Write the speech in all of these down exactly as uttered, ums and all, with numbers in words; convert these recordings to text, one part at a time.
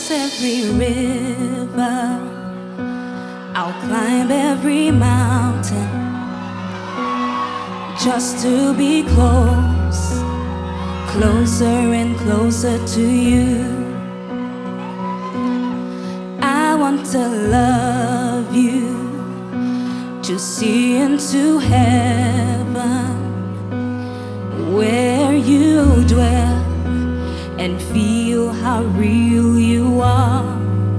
cross every river, I'll climb every mountain just to be close, closer and closer to you. I want to love you, to see into heaven where you dwell and feel how real you are.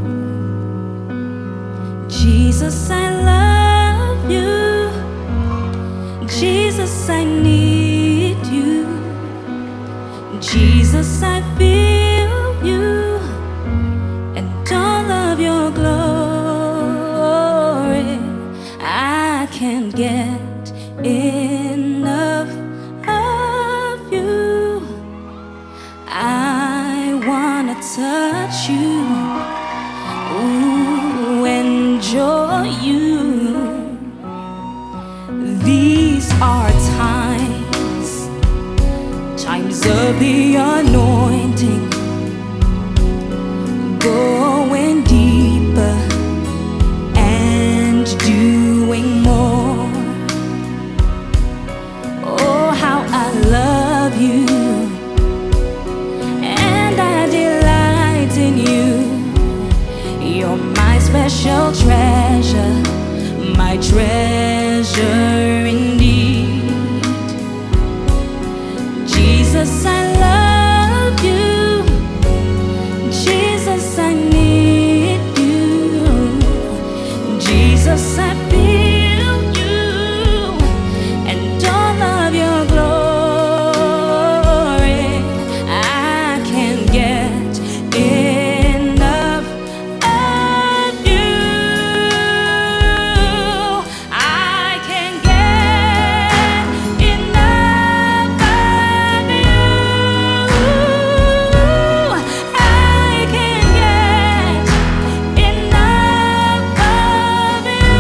Jesus, I love you. Jesus, I need you. Jesus, I feel you and all of your glory. I can't get enough of you. I wanna touch you, ooh, enjoy you. These are times, times of the anointing, going deeper and doing more. Oh, how I love you, and I delight in you. You're my special treasure, my treasure indeed. Jesus, I love you. Jesus, I need you. Jesus, I feel you and all of your glory. I can't get enough of you. I can't get enough of you. I can't get enough of you.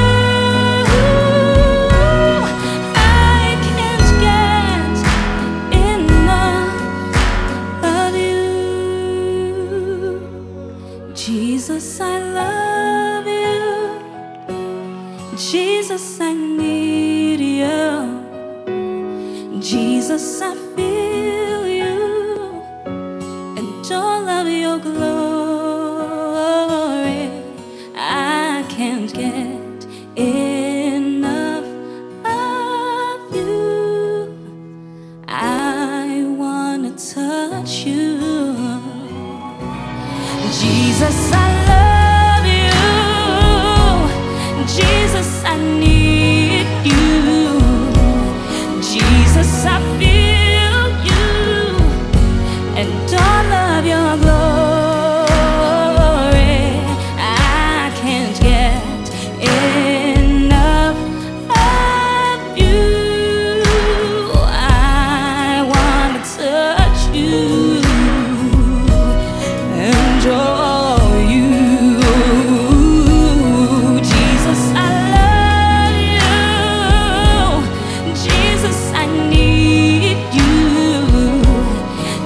I can't get enough of you. Jesus, I love you. Jesus, I need you. Jesus, I feel you and all of your glory. I can't get enough of you. I wanna touch you. Jesus, I love you. Jesus, I need you. Jesus, I feel you and all of your glory. I can't get enough of you. I wanna touch you, enjoy you. Jesus, I love you. Jesus, I need you.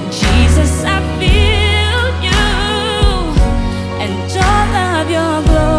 Jesus, I feel you and all of your glory.